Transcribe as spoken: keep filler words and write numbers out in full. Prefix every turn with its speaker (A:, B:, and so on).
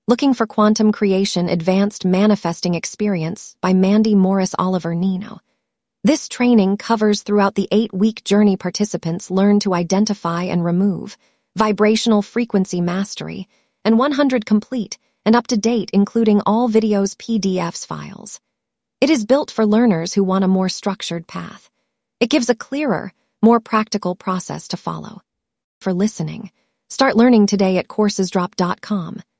A: Looking for Quantum Creation Advanced Manifesting Experience by Mandy Morris Oliver Nino. This training covers throughout the eight-week journey participants learn to identify and remove, vibrational frequency mastery, and one hundred complete and up-to-date including all videos P D Fs files. It is built for learners who want a more structured path. It gives a clearer, more practical process to follow. For listening, start learning today at coursesdrop dot com.